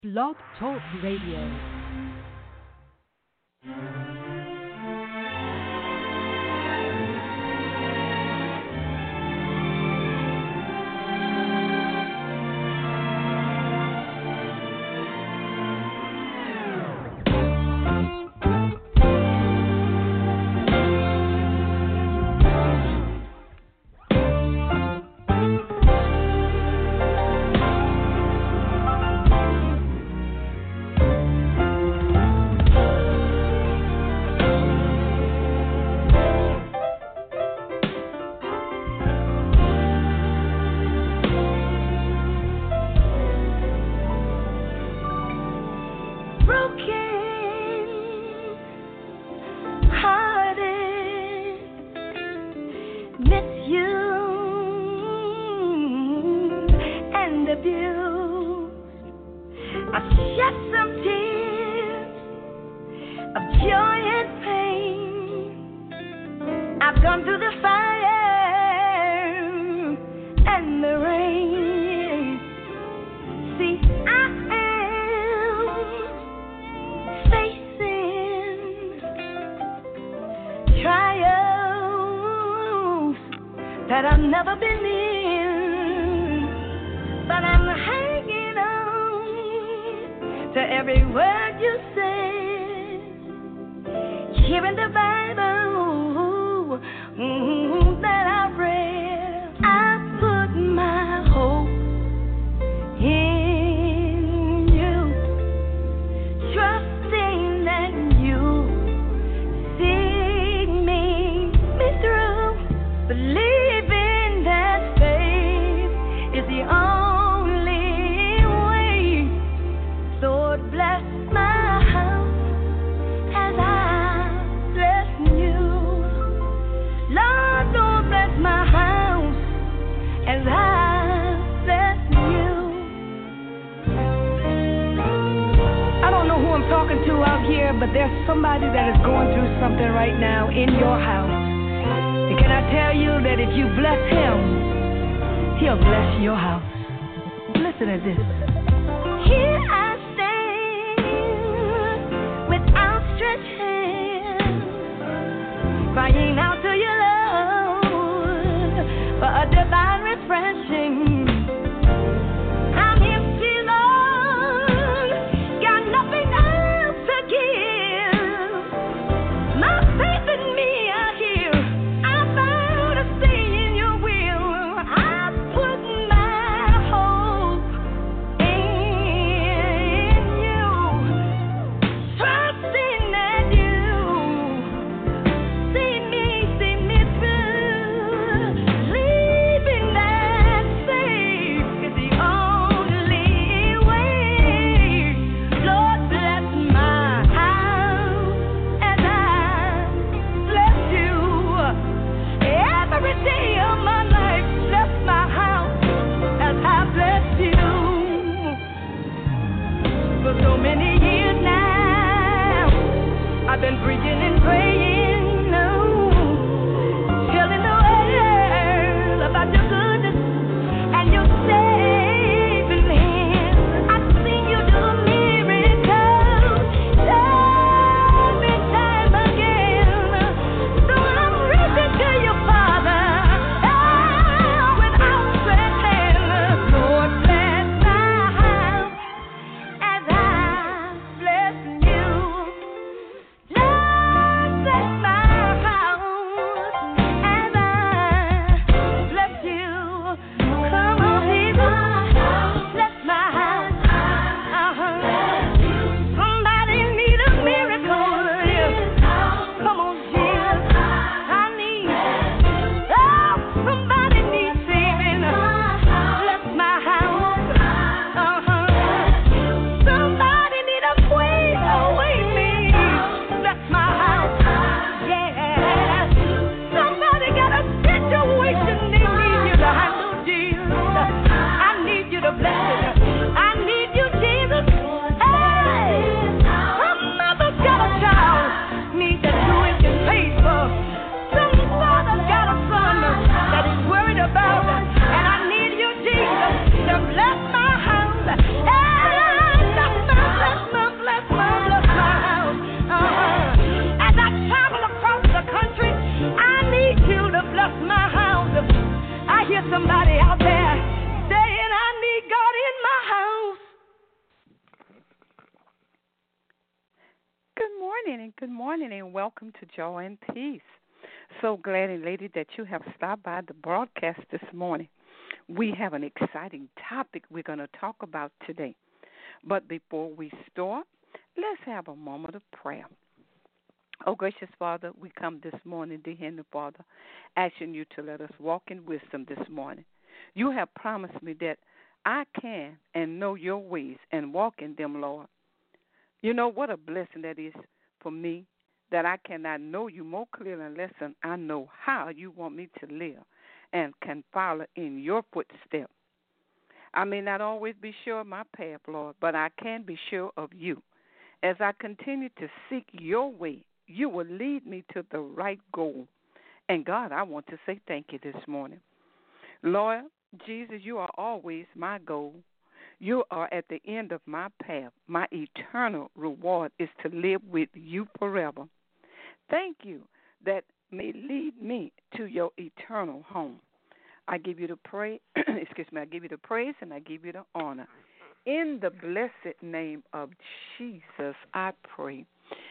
Blog Talk Radio. Love morning, and welcome to Joy and Peace. So glad and lady that you have stopped by the broadcast this morning. We have an exciting topic we're going to talk about today. But before we start, let's have a moment of prayer. Oh, gracious Father, we come this morning, dear Heavenly Father, asking you to let us walk in wisdom this morning. You have promised me that I can and know your ways and walk in them, Lord. You know what a blessing that is for me, that I cannot know you more clearly unless I know how you want me to live and can follow in your footsteps. I may not always be sure of my path, Lord, but I can be sure of you. As I continue to seek your way, you will lead me to the right goal. And God, I want to say thank you this morning. Lord Jesus, you are always my goal. You are at the end of my path. My eternal reward is to live with you forever. Thank you that may lead me to your eternal home. I give you the praise, I give you the praise and I give you the honor. In the blessed name of Jesus, I pray.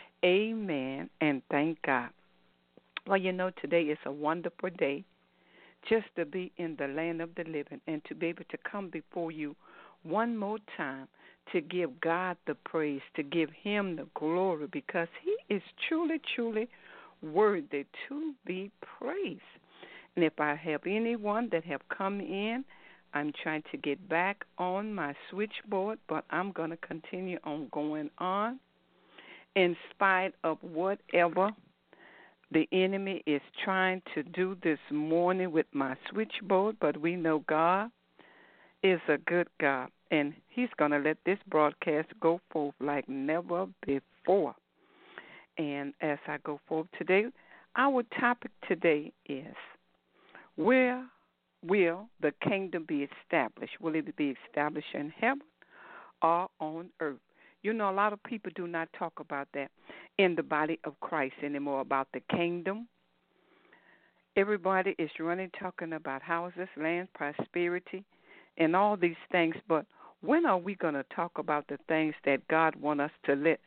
Amen and thank God. Well, you know, today is a wonderful day just to be in the land of the living and to be able to come before you one more time to give God the praise, to give him the glory, because he is truly, truly worthy to be praised. And if I have anyone that have come in, I'm trying to get back on my switchboard, but I'm going to continue on going on in spite of whatever the enemy is trying to do this morning with my switchboard. But we know God is a good God, and he's going to let this broadcast go forth like never before. And as I go forth today, our topic today is, where will the kingdom be established? Will it be established in heaven or on earth? You know, a lot of people do not talk about that in the body of Christ anymore, about the kingdom. Everybody is running talking about houses, land, prosperity, and all these things, but when are we going to talk about the things that God wants us to let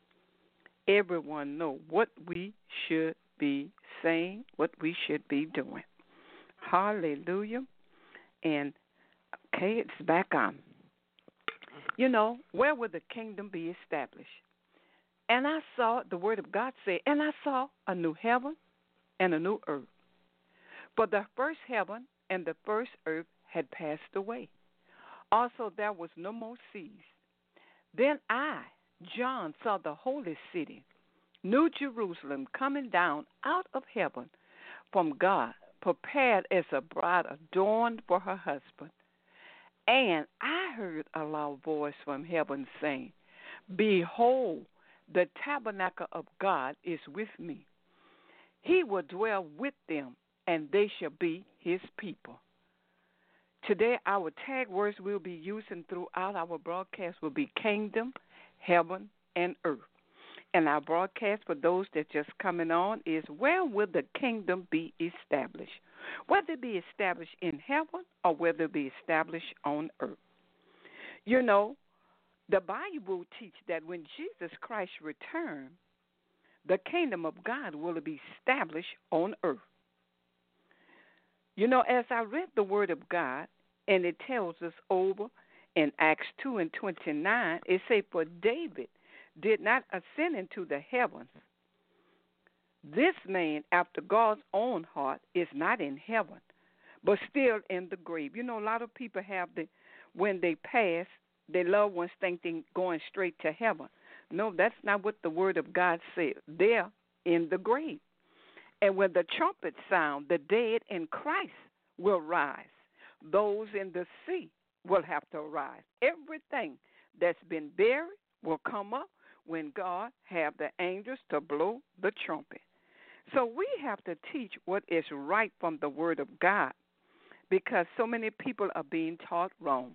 everyone know what we should be saying, what we should be doing? Hallelujah. And, okay, it's back on. You know, where will the kingdom be established? And I saw, the word of God say, and I saw a new heaven and a new earth. For the first heaven and the first earth had passed away. Also, there was no more seas. Then I, John, saw the holy city, New Jerusalem, coming down out of heaven from God, prepared as a bride adorned for her husband. And I heard a loud voice from heaven saying, behold, the tabernacle of God is with me. He will dwell with them, and they shall be his people. Today, our tag words we'll be using throughout our broadcast will be kingdom, heaven, and earth. And our broadcast for those that just coming on is, where will the kingdom be established? Whether it be established in heaven or whether it be established on earth. You know, the Bible teaches that when Jesus Christ returns, the kingdom of God will be established on earth. You know, as I read the word of God, and it tells us over in Acts 2 and 29, it says, for David did not ascend into the heavens. This man, after God's own heart, is not in heaven, but still in the grave. You know, a lot of people have when they pass, their loved ones think they're going straight to heaven. No, that's not what the word of God said. They're in the grave. And when the trumpet sound, the dead in Christ will rise. Those in the sea will have to rise. Everything that's been buried will come up when God have the angels to blow the trumpet. So we have to teach what is right from the word of God, because so many people are being taught wrong.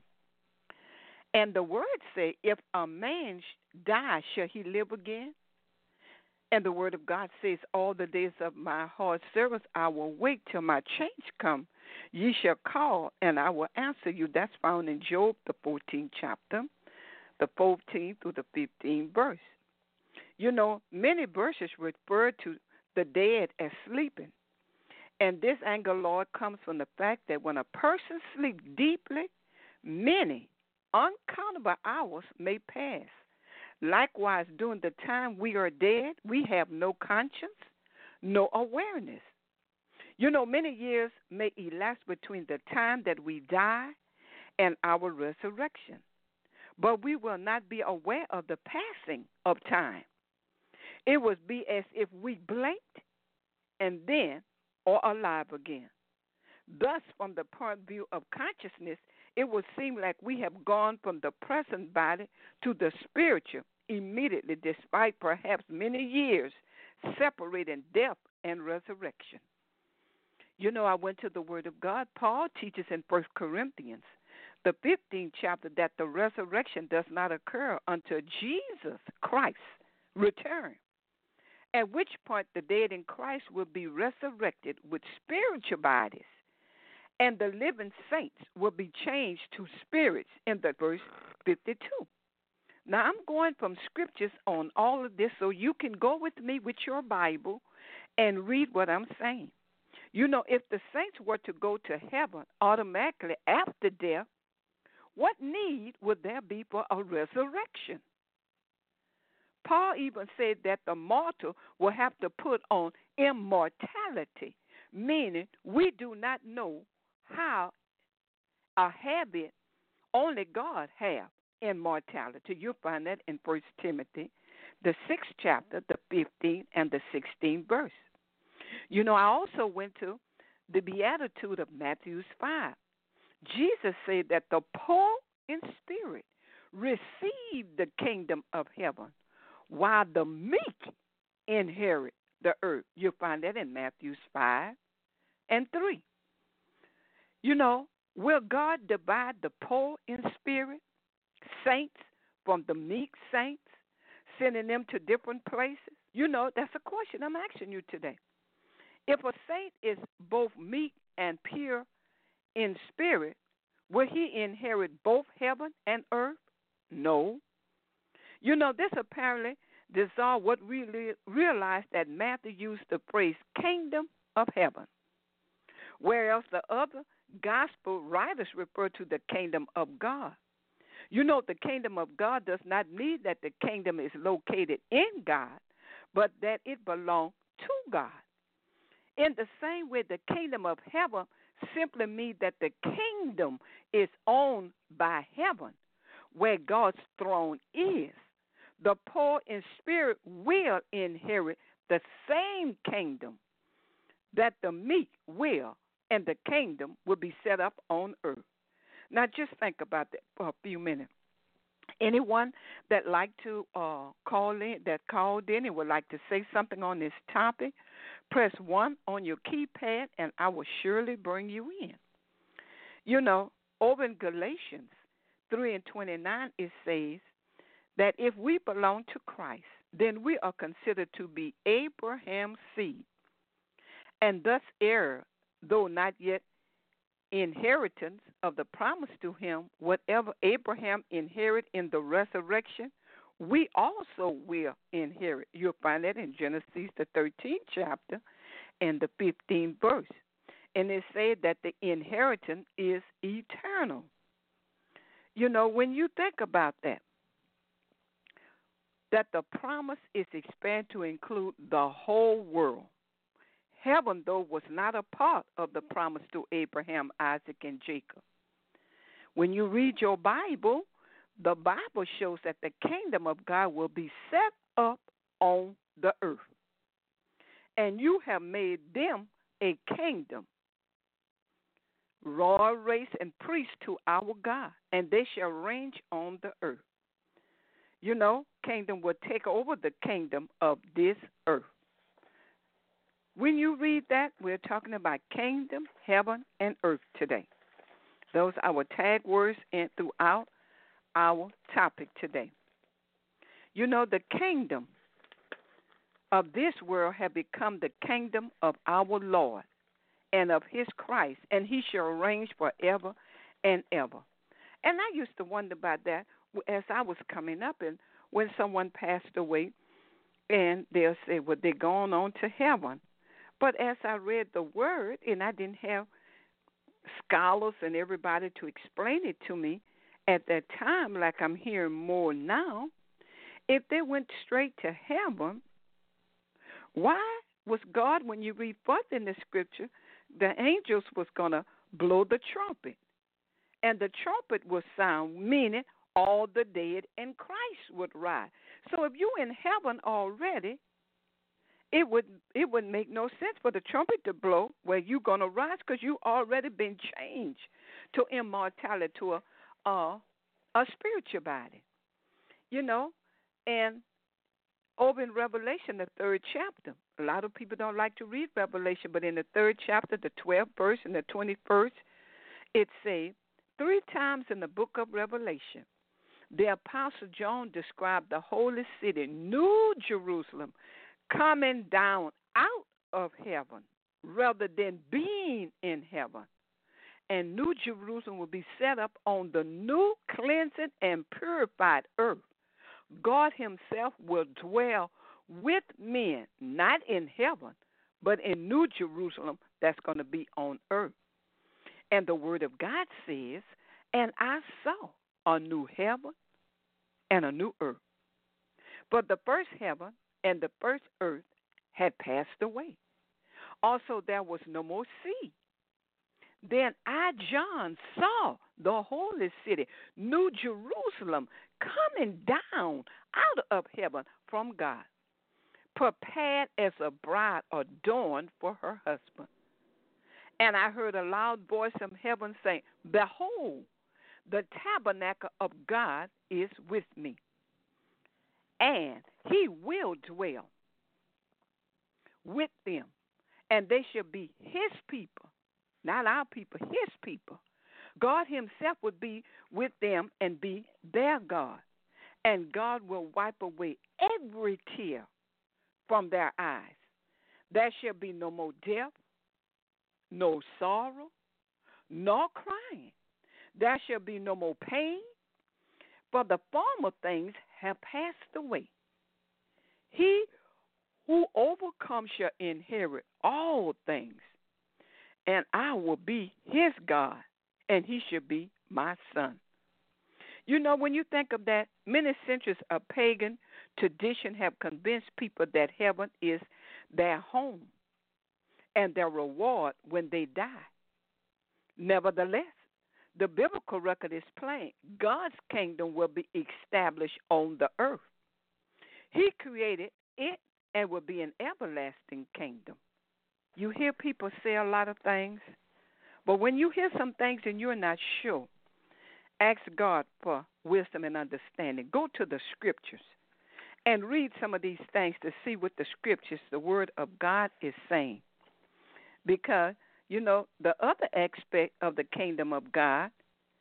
And the word say, if a man die, shall he live again? And the word of God says, all the days of my hard service I will wait till my change come. Ye shall call, and I will answer you. That's found in Job, the 14th chapter, the 14th through the 15th verse. Many verses refer to the dead as sleeping. And this anger, Lord, comes from the fact that when a person sleeps deeply, many uncountable hours may pass. Likewise, during the time we are dead, we have no conscience, no awareness. Many years may elapse between the time that we die and our resurrection, but we will not be aware of the passing of time. It would be as if we blinked and then are alive again. Thus, from the point of view of consciousness, it would seem like we have gone from the present body to the spiritual immediately, despite perhaps many years separating death and resurrection. I went to the Word of God. Paul teaches in 1 Corinthians, the 15th chapter, that the resurrection does not occur until Jesus Christ return, at which point the dead in Christ will be resurrected with spiritual bodies, and the living saints will be changed to spirits in the verse 52. Now, I'm going from scriptures on all of this so you can go with me with your Bible and read what I'm saying. If the saints were to go to heaven automatically after death, what need would there be for a resurrection? Paul even said that the mortal will have to put on immortality, meaning we do not know how a habit only God have immortality. You'll find that in 1 Timothy, the 6th chapter, the 15th and the 16th verse. I also went to the Beatitude of Matthew 5. Jesus said that the poor in spirit receive the kingdom of heaven, while the meek inherit the earth. You'll find that in Matthew 5 and 3. Will God divide the poor in spirit, saints, from the meek saints, sending them to different places? That's a question I'm asking you today. If a saint is both meek and pure in spirit, will he inherit both heaven and earth? No. This apparently dissolved what we realized that Matthew used the phrase kingdom of heaven, whereas the other gospel writers refer to the kingdom of God. The kingdom of God does not mean that the kingdom is located in God, but that it belongs to God. In the same way, the kingdom of heaven simply means that the kingdom is owned by heaven, where God's throne is. The poor in spirit will inherit the same kingdom that the meek will, and the kingdom will be set up on earth. Now, just think about that for a few minutes. Anyone that like to called in and would like to say something on this topic, press 1 on your keypad, and I will surely bring you in. Over in Galatians 3:29, it says that if we belong to Christ, then we are considered to be Abraham's seed, and thus heir, though not yet inheritance of the promise to him. Whatever Abraham inherited in the resurrection, we also will inherit. You'll find that in Genesis, the 13th chapter and the 15th verse. And it said that the inheritance is eternal. When you think about that the promise is expanded to include the whole world. Heaven, though, was not a part of the promise to Abraham, Isaac, and Jacob. When you read your Bible, the Bible shows that the kingdom of God will be set up on the earth. And you have made them a kingdom, royal race, and priest to our God, and they shall reign on the earth. Kingdom will take over the kingdom of this earth. When you read that, we're talking about kingdom, heaven, and earth today. Those are our tag words throughout our topic today. The kingdom of this world have become the kingdom of our Lord and of his Christ, and he shall reign forever and ever. And I used to wonder about that as I was coming up, and when someone passed away, And they'll say, well, they're going on to heaven. But as I read the word, and I didn't have scholars and everybody to explain it to me at that time, like I'm hearing more now, if they went straight to heaven, why was God, when you read further in the scripture, the angels was going to blow the trumpet? And the trumpet would sound, meaning all the dead in Christ would rise. So if you're in heaven already, it would make no sense for the trumpet to blow where you're going to rise, because you already been changed to immortality, to a spiritual body. You know, and over in Revelation, the 3rd chapter, a lot of people don't like to read Revelation, but in the 3rd chapter, the 12th verse and the 21st, it says, 3 times in the book of Revelation, the Apostle John described the holy city, New Jerusalem, coming down out of heaven rather than being in heaven. And New Jerusalem will be set up on the new, cleansing, and purified earth. God himself will dwell with men, not in heaven, but in New Jerusalem that's going to be on earth. And the Word of God says, and I saw a new heaven and a new earth. But the first heaven and the first earth had passed away. Also, there was no more sea. Then I, John, saw the holy city, New Jerusalem, coming down out of heaven from God, prepared as a bride adorned for her husband. And I heard a loud voice from heaven saying, behold, the tabernacle of God is with me, and he will dwell with them, and they shall be his people, not our people, his people. God himself would be with them and be their God, and God will wipe away every tear from their eyes. There shall be no more death, no sorrow, nor crying. There shall be no more pain, for the former things have passed away. He who overcomes shall inherit all things, and I will be his God, and he shall be my son. You know, when you think of that, many centuries of pagan tradition have convinced people that heaven is their home and their reward when they die. Nevertheless, the biblical record is plain. God's kingdom will be established on the earth. He created it and will be an everlasting kingdom. You hear people say a lot of things, but when you hear some things and you're not sure, ask God for wisdom and understanding. Go to the scriptures and read some of these things to see what the scriptures, the word of God, is saying. Because, you know, the other aspect of the kingdom of God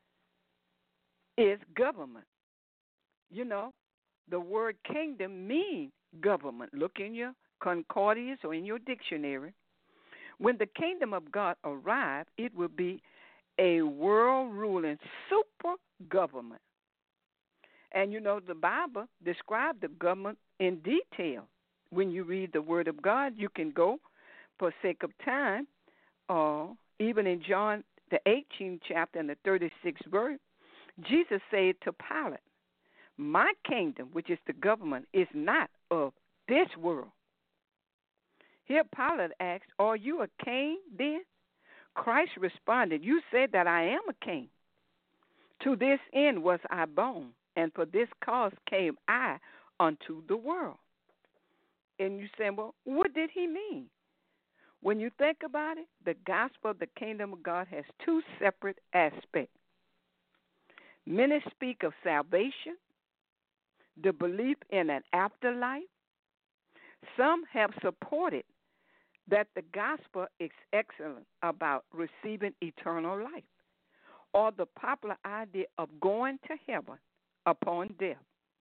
is government. You know, the word kingdom means government. Look in your concordias or in your dictionary. When the kingdom of God arrives, it will be a world-ruling super government. And, you know, the Bible describes the government in detail. When you read the word of God, you can go, for sake of time, even in John, the 18th chapter and the 36th verse, Jesus said to Pilate, my kingdom, which is the government, is not of this world. Here Pilate asked, are you a king then? Christ responded, you said that I am a king. To this end was I born, and for this cause came I unto the world. And you say, well, what did he mean? When you think about it, the gospel of the kingdom of God has two separate aspects. Many speak of salvation, the belief in an afterlife. Some have supported that the gospel is excellent about receiving eternal life, or the popular idea of going to heaven upon death.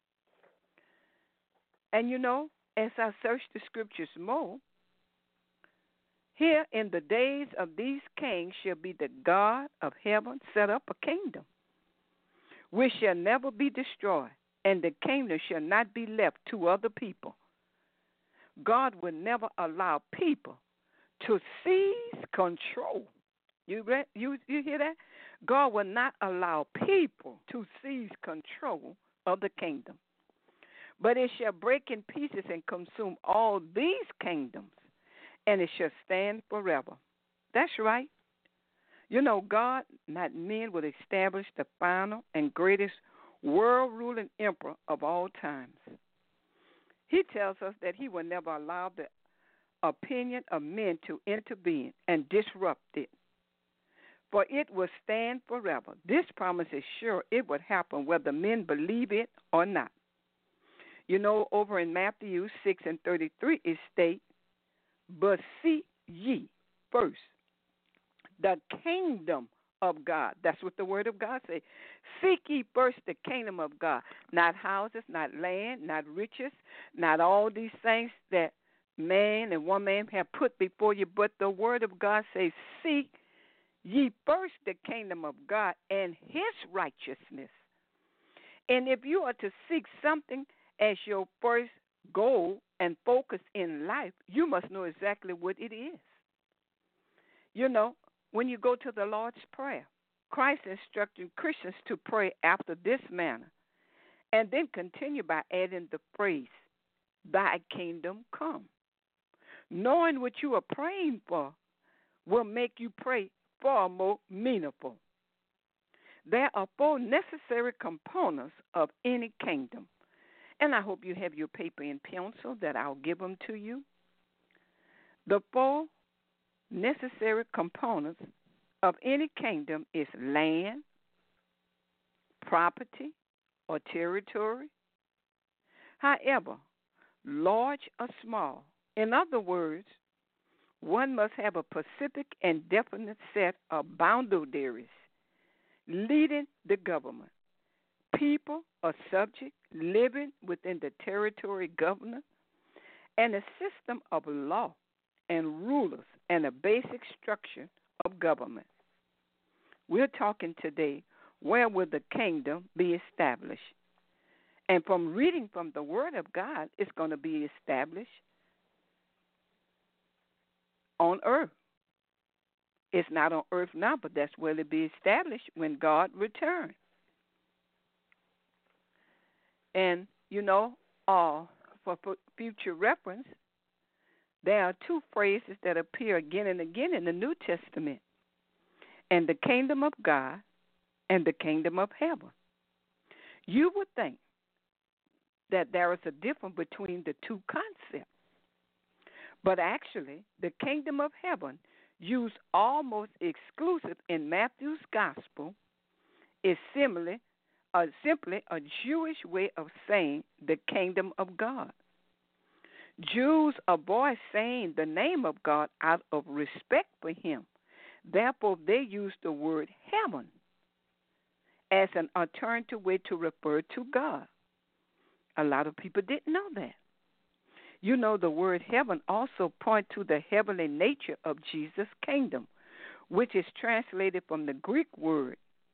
And you know, as I search the scriptures more, here in the days of these kings shall be the God of heaven set up a kingdom, which shall never be destroyed, and the kingdom shall not be left to other people. God will never allow people to seize control. You hear that? God will not allow people to seize control of the kingdom. But it shall break in pieces and consume all these kingdoms, and it shall stand forever. That's right. You know, God, not men, will establish the final and greatest world-ruling emperor of all times. He tells us that he will never allow the opinion of men to intervene and disrupt it, for it will stand forever. This promise is sure it would happen whether men believe it or not. You know, over in Matthew 6:33, it states, "But seek ye first the kingdom of God." That's what the word of God says. Seek ye first the kingdom of God. Not houses, not land, not riches, not all these things that man and woman have put before you, but the word of God says, seek ye first the kingdom of God and his righteousness. And if you are to seek something as your first goal and focus in life, you must know exactly what it is. You know, when you go to the Lord's Prayer, Christ instructed Christians to pray after this manner and then continue by adding the phrase, "Thy kingdom come." Knowing what you are praying for will make you pray far more meaningful. There are 4 necessary components of any kingdom. And I hope you have your paper and pencil that I'll give them to you. The 4 necessary components of any kingdom is land, property, or territory. However, large or small. In other words, one must have a specific and definite set of boundaries leading the government. People or subject living within the territory governor, and a system of law and rulers and a basic structure of government. We're talking today, where will the kingdom be established? And from reading from the Word of God, it's going to be established on earth. It's not on earth now, but that's where it'll be established when God returns. And, you know, for future reference, there are 2 phrases that appear again and again in the New Testament, and the kingdom of God and the kingdom of heaven. You would think that there is a difference between the 2 concepts, but actually the kingdom of heaven, used almost exclusive in Matthew's gospel, is simply a Jewish way of saying the kingdom of God. Jews avoid saying the name of God out of respect for him. Therefore, they use the word heaven as an alternative way to refer to God. A lot of people didn't know that. You know, the word heaven also points to the heavenly nature of Jesus' kingdom, which is translated from the Greek word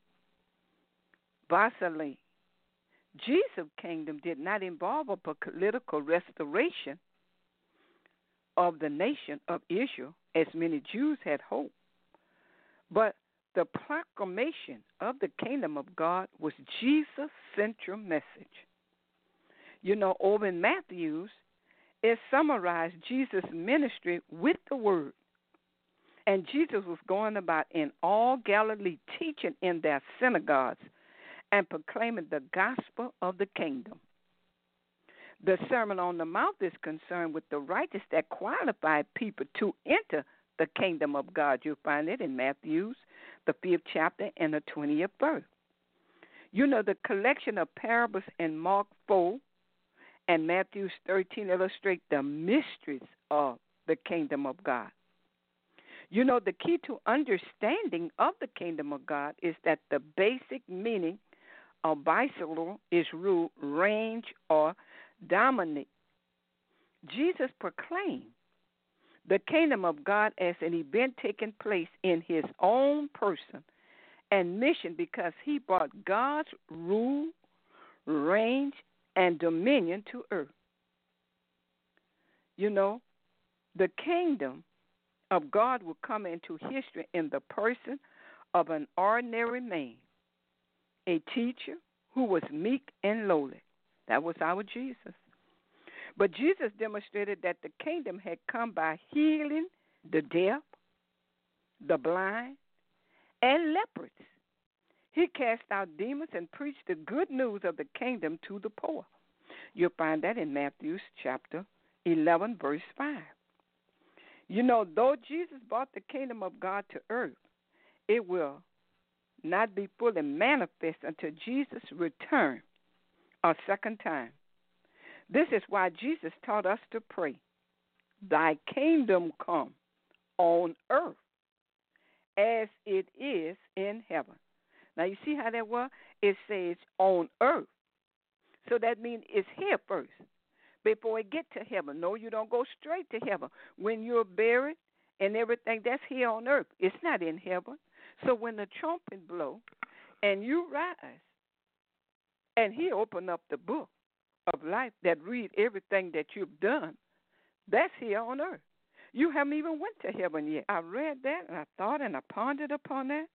basileia. Jesus' kingdom did not involve a political restoration of the nation of Israel, as many Jews had hoped, but the proclamation of the kingdom of God was Jesus' central message. You know, over in Matthew's, it summarized Jesus' ministry with the word. And Jesus was going about in all Galilee, teaching in their synagogues and proclaiming the gospel of the kingdom. The Sermon on the Mount is concerned with the righteous that qualified people to enter the kingdom of God. You'll find it in Matthew's, the 5th chapter and the 20th verse. You know, the collection of parables in Mark 4 and Matthew 13 illustrate the mysteries of the kingdom of God. You know, the key to understanding of the kingdom of God is that the basic meaning of basileia is rule, reign, or dominate. Jesus proclaimed the kingdom of God as an event taking place in his own person and mission, because he brought God's rule, reign, and dominion to earth. You know, the kingdom of God will come into history in the person of an ordinary man, a teacher who was meek and lowly. That was our Jesus. But Jesus demonstrated that the kingdom had come by healing the deaf, the blind, and lepers. He cast out demons and preached the good news of the kingdom to the poor. You'll find that in Matthew chapter 11, verse 5. You know, though Jesus brought the kingdom of God to earth, it will not be fully manifest until Jesus' return a second time. This is why Jesus taught us to pray, Thy kingdom come on earth as it is in heaven. Now, you see how that was? It says on earth. So that means it's here first before it get to heaven. No, you don't go straight to heaven. When you're buried and everything, that's here on earth. It's not in heaven. So when the trumpet blow and you rise and he open up the book of life that read everything that you've done, that's here on earth. You haven't even went to heaven yet. I read that and I thought and I pondered upon that.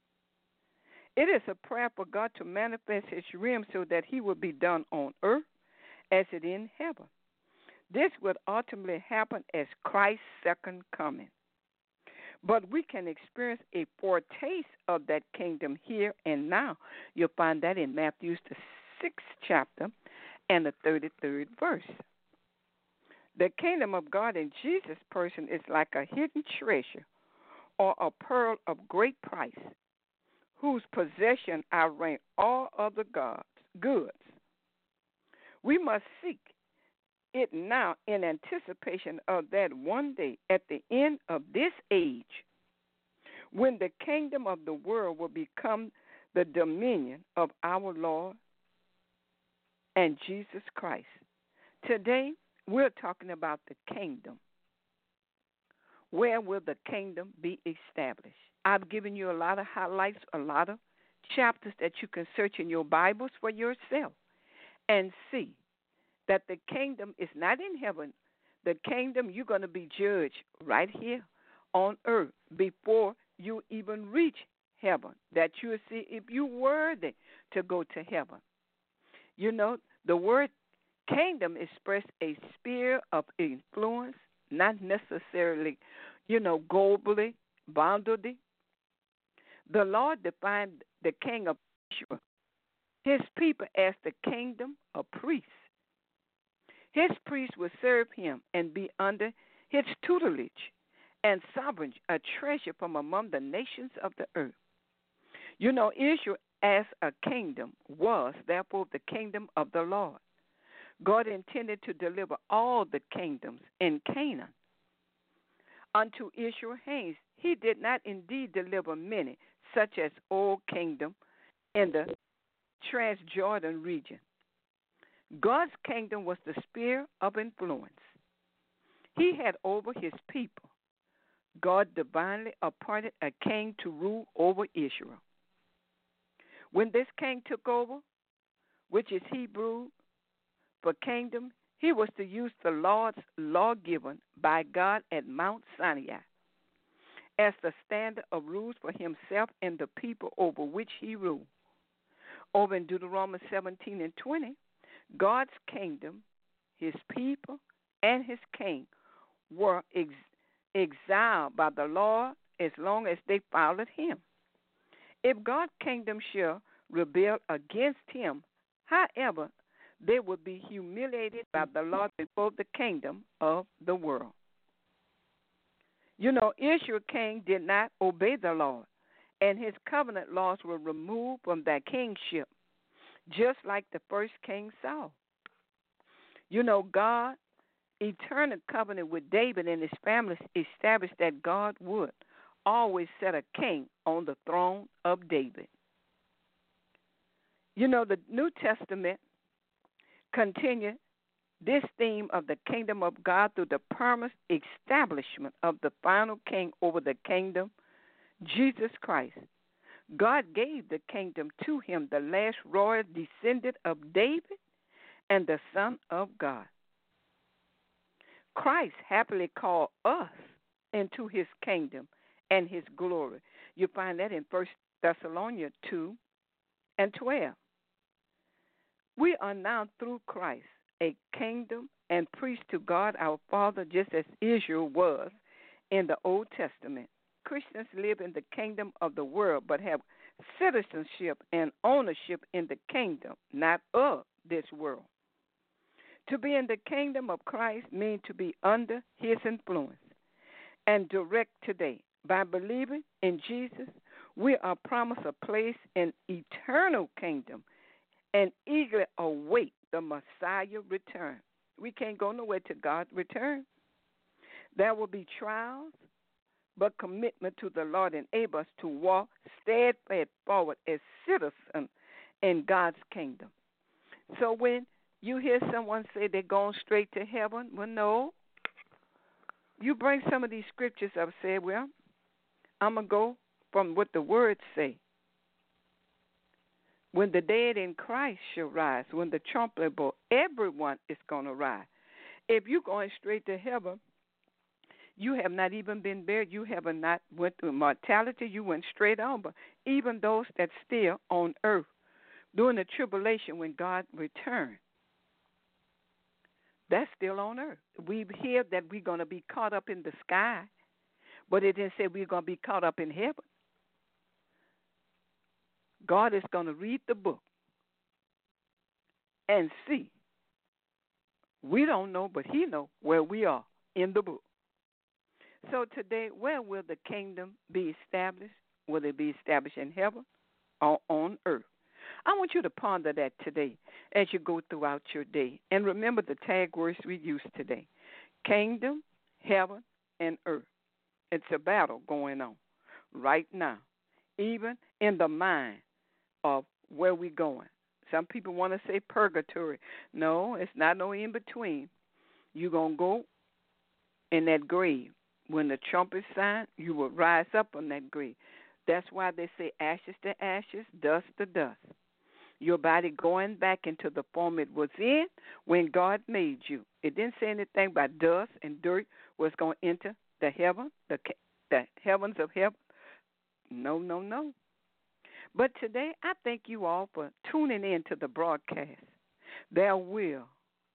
It is a prayer for God to manifest his realm so that he will be done on earth as it in heaven. This would ultimately happen as Christ's second coming. But we can experience a foretaste of that kingdom here and now. You'll find that in Matthew, the 6th chapter and the 33rd verse. The kingdom of God in Jesus' person is like a hidden treasure or a pearl of great price, whose possession outrank all other goods. We must seek it now in anticipation of that one day at the end of this age, when the kingdom of the world will become the dominion of our Lord and Jesus Christ. Today, we're talking about the kingdom. Where will the kingdom be established? I've given you a lot of highlights, a lot of chapters that you can search in your Bibles for yourself and see that the kingdom is not in heaven. The kingdom, you're going to be judged right here on earth before you even reach heaven, that you'll see if you're worthy to go to heaven. You know, the word kingdom expresses a sphere of influence, not necessarily, globally bounded. The Lord defined the king of Israel, his people, as the kingdom of priests. His priests would serve him and be under his tutelage and sovereignty, a treasure from among the nations of the earth. You know, Israel as a kingdom was, therefore, the kingdom of the Lord. God intended to deliver all the kingdoms in Canaan unto Israel's hands. He did not indeed deliver many, such as Old Kingdom in the Transjordan region. God's kingdom was the sphere of influence he had over his people. God divinely appointed a king to rule over Israel. When this king took over, which is Hebrew for kingdom, he was to use the Lord's law given by God at Mount Sinai as the standard of rules for himself and the people over which he ruled. Over in Deuteronomy 17 and 20, God's kingdom, his people, and his king were exiled by the Lord as long as they followed him. If God's kingdom shall rebel against him, however, they would be humiliated by the Lord before the kingdom of the world. You know, Israel's king did not obey the Lord, and his covenant laws were removed from their kingship, just like the first king Saul. You know, God, eternal covenant with David and his family established that God would always set a king on the throne of David. You know, the New Testament continued this theme of the kingdom of God through the permanent establishment of the final king over the kingdom, Jesus Christ. God gave the kingdom to him, the last royal descendant of David and the Son of God. Christ happily called us into his kingdom and his glory. You find that in 1 Thessalonians 2 and 12. We are now through Christ a kingdom and priest to God our Father, just as Israel was in the Old Testament. Christians live in the kingdom of the world, but have citizenship and ownership in the kingdom, not of this world. To be in the kingdom of Christ means to be under his influence and direct today. By believing in Jesus, we are promised a place in eternal kingdom and eagerly await the Messiah return. We can't go nowhere till God return. There will be trials, but commitment to the Lord enables us to walk steadfast forward as citizens in God's kingdom. So when you hear someone say they're going straight to heaven, well, no. You bring some of these scriptures up and say, well, I'm going to go from what the words say. When the dead in Christ shall rise, when the trumpet blow, everyone is going to rise. If you're going straight to heaven, you have not even been buried. You have not went through mortality. You went straight on. But even those that still on earth during the tribulation when God returned, that's still on earth. We hear that we're going to be caught up in the sky, but it didn't say we're going to be caught up in heaven. God is going to read the book and see. We don't know, but he knows where we are in the book. So today, where will the kingdom be established? Will it be established in heaven or on earth? I want you to ponder that today as you go throughout your day. And remember the tag words we used today. Kingdom, heaven, and earth. It's a battle going on right now, even in the mind of where we're going. Some people want to say purgatory. No, it's not no in between. You're going to go in that grave. When the trumpet sound, you will rise up on that grave. That's why they say ashes to ashes, dust to dust. Your body going back into the form it was in when God made you. It didn't say anything about dust and dirt was going to enter the heaven, the heavens of heaven. No, no, no. But today, I thank you all for tuning in to the broadcast. Where will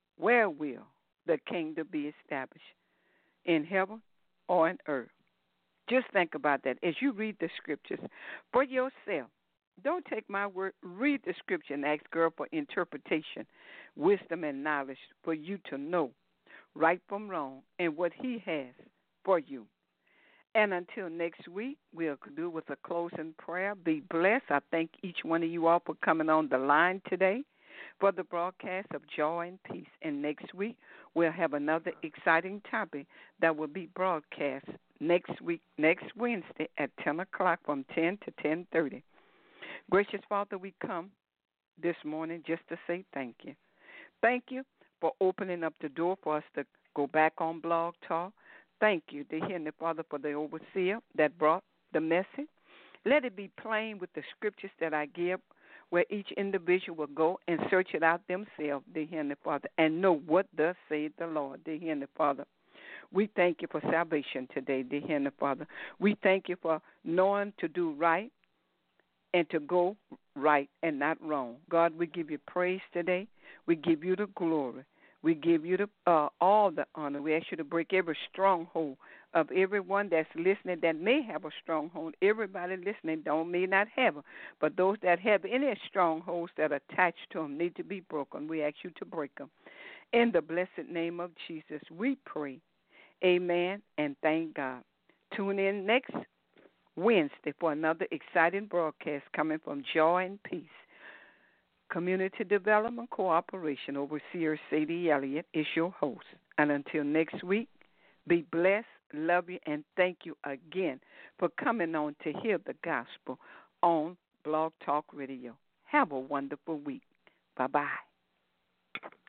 the kingdom be established? In heaven or on earth? Just think about that as you read the scriptures for yourself. Don't take my word. Read the scripture and ask God for interpretation, wisdom, and knowledge for you to know right from wrong and what he has for you. And until next week, we'll do with a closing prayer. Be blessed. I thank each one of you all for coming on the line today for the broadcast of Joy and Peace. And next week, we'll have another exciting topic that will be broadcast next week, next Wednesday at 10 o'clock from 10 to 10:30. Gracious Father, we come this morning just to say thank you. Thank you for opening up the door for us to go back on Blog Talk. Thank you, dear Heavenly Father, for the overseer that brought the message. Let it be plain with the scriptures that I give, where each individual will go and search it out themselves, dear Heavenly Father, and know what thus saith the Lord, dear Heavenly Father. We thank you for salvation today, dear Heavenly Father. We thank you for knowing to do right and to go right and not wrong. God, we give you praise today. We give you the glory. We give you all the honor. We ask you to break every stronghold of everyone that's listening that may have a stronghold. Everybody listening may not have it, but those that have any strongholds that are attached to them need to be broken. We ask you to break them. In the blessed name of Jesus, we pray. Amen and thank God. Tune in next Wednesday for another exciting broadcast coming from Joy and Peace. Community Development Cooperation Overseer Sadie Elliott is your host. And until next week, be blessed, love you, and thank you again for coming on to hear the gospel on Blog Talk Radio. Have a wonderful week. Bye-bye.